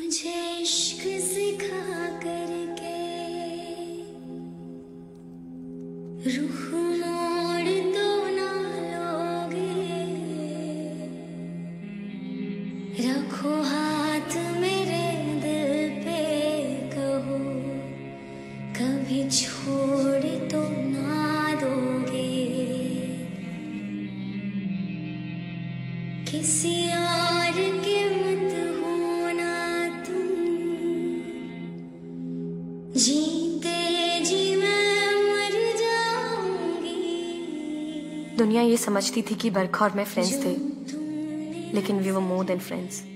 मुझे इश्क सिखा करके रुख मोड़ तो ना लोगे, रखो हाथ मेरे दिल पे, कहो कभी छोड़ तो ना दोगे। किसी और के मत होना तुम, जीते जी मैं मर जाऊंगी। दुनिया ये समझती थी कि बरखा और मैं फ्रेंड्स थे, लेकिन we were more than friends.